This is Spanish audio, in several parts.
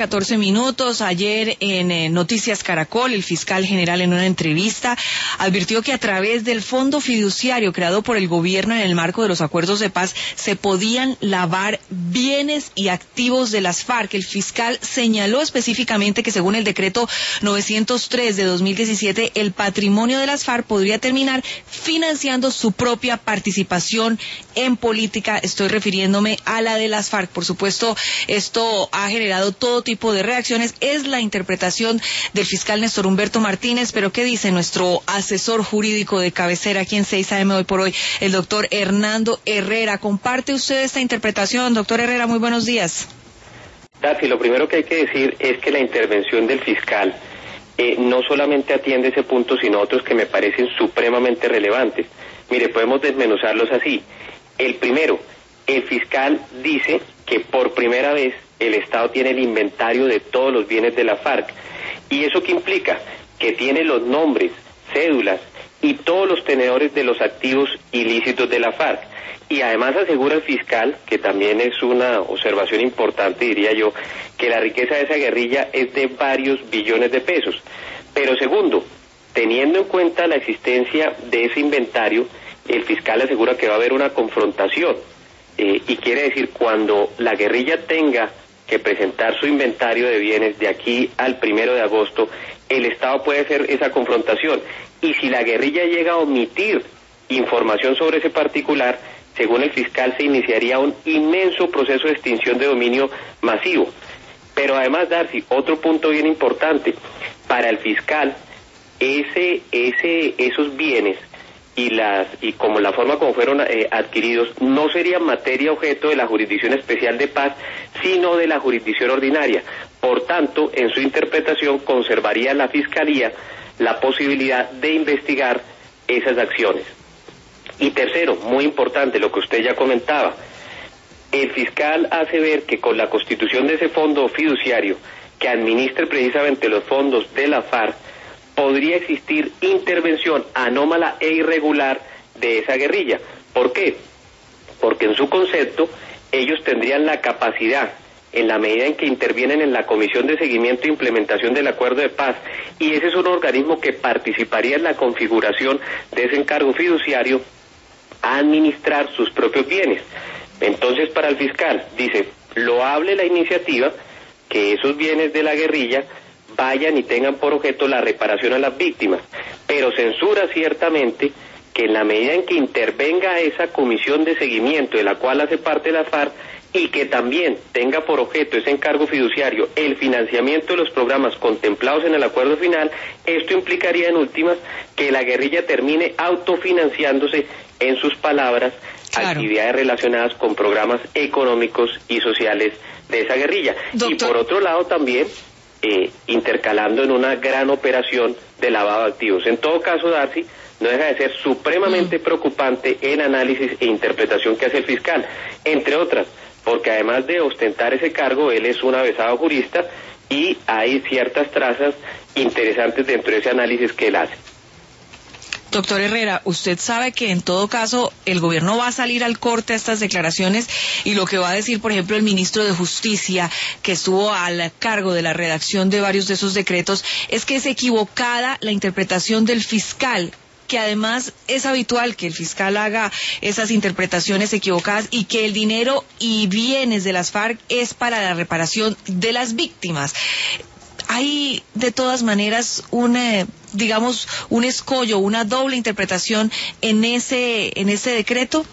1:14. Ayer en Noticias Caracol, el fiscal general en una entrevista advirtió que a través del fondo fiduciario creado por el gobierno en el marco de los acuerdos de paz se podían lavar bienes y activos de las FARC. El fiscal señaló específicamente que según el decreto 903 de 2017, el patrimonio de las FARC podría terminar financiando su propia participación en política. Estoy refiriéndome a la de las FARC. Por supuesto, esto ha generado todo tipo de reacciones. Es la interpretación del fiscal Néstor Humberto Martínez, pero ¿qué dice nuestro asesor jurídico de cabecera aquí en 6 AM hoy por hoy, el doctor Hernando Herrera? ¿Comparte usted esta interpretación, doctor Herrera? Muy buenos días. Darcy, lo primero que hay que decir es que la intervención del fiscal no solamente atiende ese punto, sino otros que me parecen supremamente relevantes. Mire, podemos desmenuzarlos así. El primero, el fiscal dice que por primera vez el Estado tiene el inventario de todos los bienes de la FARC. ¿Y eso qué implica? Que tiene los nombres, cédulas y todos los tenedores de los activos ilícitos de la FARC. Y además asegura el fiscal, que también es una observación importante, diría yo, que la riqueza de esa guerrilla es de varios billones de pesos. Pero segundo, teniendo en cuenta la existencia de ese inventario, el fiscal asegura que va a haber una confrontación. Y quiere decir, cuando la guerrilla tenga que presentar su inventario de bienes de aquí al 1 de agosto, el Estado puede hacer esa confrontación. Y si la guerrilla llega a omitir información sobre ese particular, según el fiscal, se iniciaría un inmenso proceso de extinción de dominio masivo. Pero además, Darcy, otro punto bien importante, para el fiscal, esos bienes y como la forma como fueron adquiridos no serían materia objeto de la Jurisdicción Especial de Paz, sino de la jurisdicción ordinaria. Por tanto, en su interpretación conservaría la Fiscalía la posibilidad de investigar esas acciones. Y tercero, muy importante, lo que usted ya comentaba, el fiscal hace ver que con la constitución de ese fondo fiduciario que administre precisamente los fondos de la FARC, podría existir intervención anómala e irregular de esa guerrilla. ¿Por qué? Porque en su concepto ellos tendrían la capacidad, en la medida en que intervienen en la Comisión de Seguimiento e Implementación del Acuerdo de Paz, y ese es un organismo que participaría en la configuración de ese encargo fiduciario, a administrar sus propios bienes. Entonces, para el fiscal, dice, loable la iniciativa, que esos bienes de la guerrilla vayan y tengan por objeto la reparación a las víctimas, pero censura ciertamente que en la medida en que intervenga esa comisión de seguimiento de la cual hace parte la FARC y que también tenga por objeto ese encargo fiduciario el financiamiento de los programas contemplados en el acuerdo final, esto implicaría en últimas que la guerrilla termine autofinanciándose, en sus palabras, claro, actividades relacionadas con programas económicos y sociales de esa guerrilla. Doctor. Y por otro lado también intercalando en una gran operación de lavado de activos. En todo caso, Darcy, no deja de ser supremamente preocupante el análisis e interpretación que hace el fiscal, entre otras, porque además de ostentar ese cargo, él es un avesado jurista y hay ciertas trazas interesantes dentro de ese análisis que él hace. Doctor Herrera, usted sabe que en todo caso el gobierno va a salir al corte a estas declaraciones y lo que va a decir, por ejemplo, el ministro de Justicia, que estuvo al cargo de la redacción de varios de esos decretos, es que es equivocada la interpretación del fiscal, que además es habitual que el fiscal haga esas interpretaciones equivocadas y que el dinero y bienes de las FARC es para la reparación de las víctimas. Hay de todas maneras un escollo, una doble interpretación en ese decreto.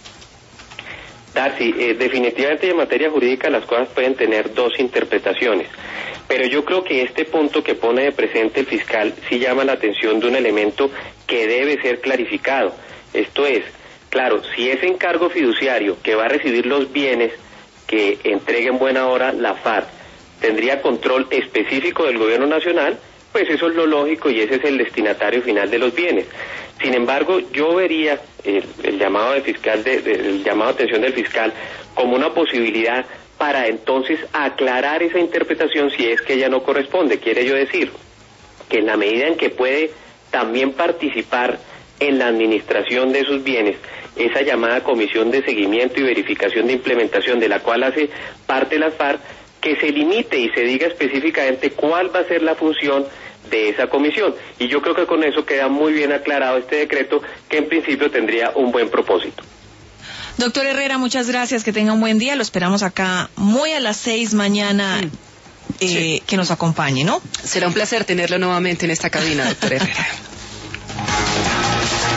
Darcy, definitivamente en materia jurídica las cosas pueden tener dos interpretaciones, pero yo creo que este punto que pone de presente el fiscal sí llama la atención de un elemento que debe ser clarificado. Esto es, claro, si ese encargo fiduciario que va a recibir los bienes que entregue en buena hora la FARC tendría control específico del gobierno nacional, pues eso es lo lógico y ese es el destinatario final de los bienes. Sin embargo, yo vería el llamado del fiscal, el llamado de atención del fiscal como una posibilidad para entonces aclarar esa interpretación si es que ella no corresponde. Quiere yo decir que en la medida en que puede también participar en la administración de esos bienes, esa llamada Comisión de Seguimiento y Verificación de Implementación de la cual hace parte la FARC, que se limite y se diga específicamente cuál va a ser la función de esa comisión. Y yo creo que con eso queda muy bien aclarado este decreto, que en principio tendría un buen propósito. Doctor Herrera, muchas gracias, que tenga un buen día, lo esperamos acá muy a las 6 mañana, Sí. que nos acompañe, ¿no? Será un placer tenerlo nuevamente en esta cabina, doctor Herrera.